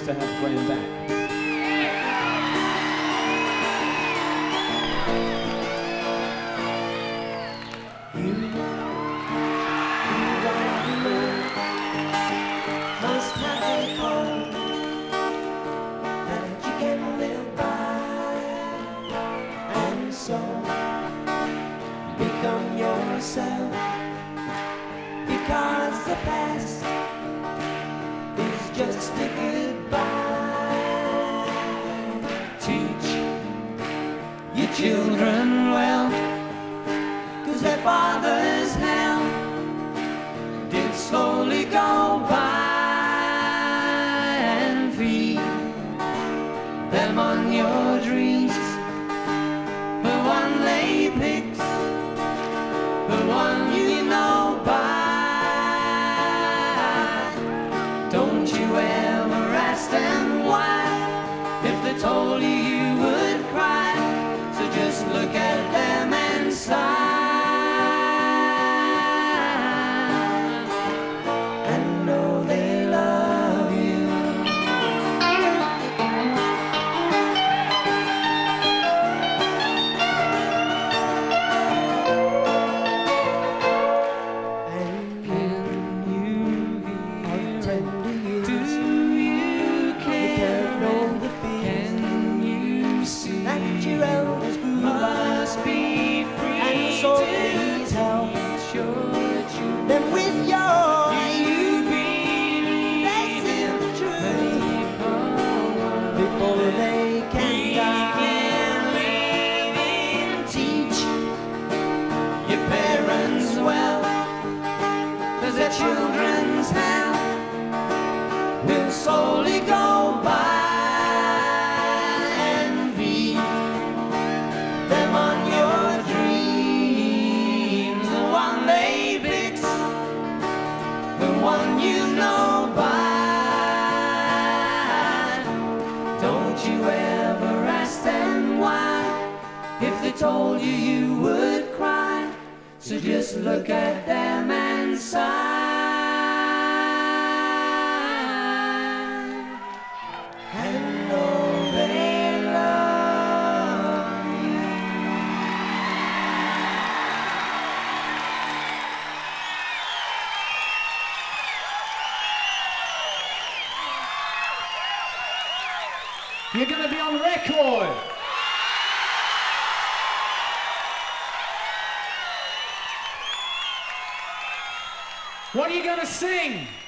to have Graham back. Must have a home that you can live by, and so become yourself, because the past is just a goodbye. Teach your children well, 'cause their father's hell did slowly go by. Them on your dreams, the one they picked, the one you know by. Don't you ever ask them why, if they told you you would cry. So just look at them and sigh. Children's hell will slowly go by, and feed them on your dreams, the one they fix, the one you know by. Don't you ever ask them why, if they told you you would cry. So just look at them and sigh. You're going to be on record. What are you going to sing?